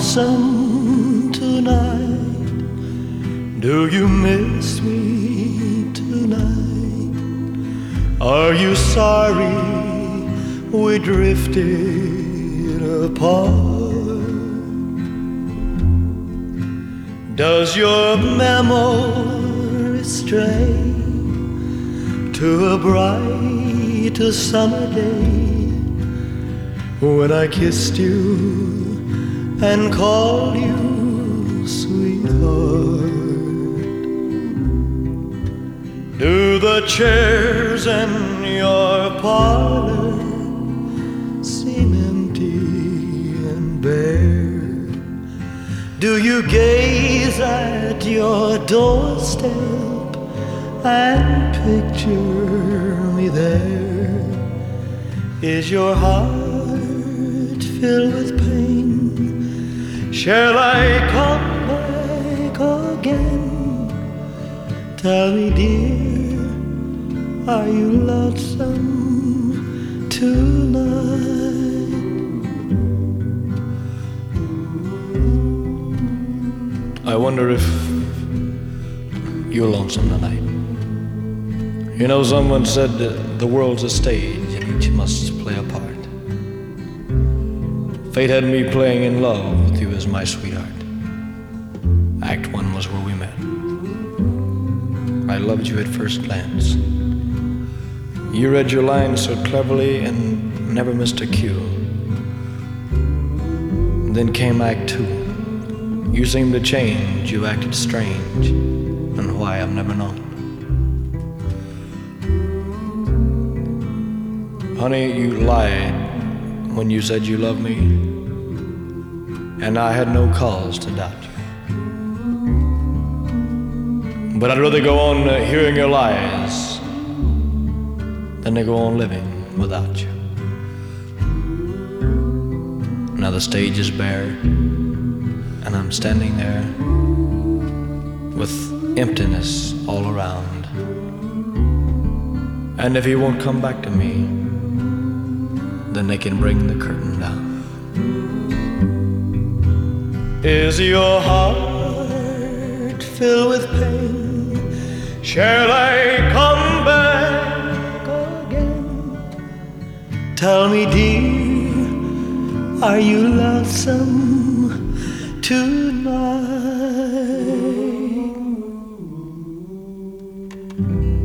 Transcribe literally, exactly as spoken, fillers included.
lonesome tonight? Do you miss me tonight? Are you sorry we drifted apart? Does your memory stray to a bright summer day when I kissed you and called you sweetheart? Do the chairs in your parlor seem empty and bare? Do you gaze at your doorstep and picture me there? Is your heart filled with pain? Shall I come back again? Tell me, dear, are you lonesome tonight? I wonder if you're lonesome tonight. You know, someone said that the world's a stage and each must play a part. Fate had me playing in love with you as my sweetheart. Act one was where we met. I loved you at first glance. You read your lines so cleverly and never missed a cue. Then came Act two. You seemed to change, you acted strange, and why I've never known. Honey, you lied when you said you loved me, and I had no cause to doubt you. But I'd rather go on uh, hearing your lies than to go on living without you. Now the stage is bare, and I'm standing there with emptiness all around. And if he won't come back to me, then they can bring the curtain down. Is your heart filled with pain? Shall I come back again? Tell me, dear, are you lonesome tonight?